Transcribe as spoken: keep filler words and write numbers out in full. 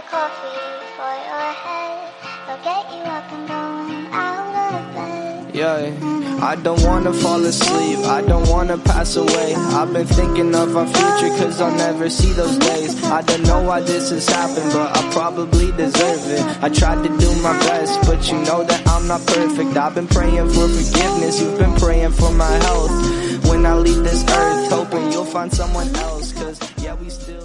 coffee for your head. I'll get you up and going out of bed. Yeah, I don't wanna fall asleep, I don't wanna pass away. I've been thinking of our future cause I'll never see those days. I don't know why this has happened, but I probably deserve it. I tried to do my best, but you know that I'm not perfect. I've been praying for forgiveness, you've been praying for my health. When I leave this earth, hoping you'll find someone else, cause yeah, we still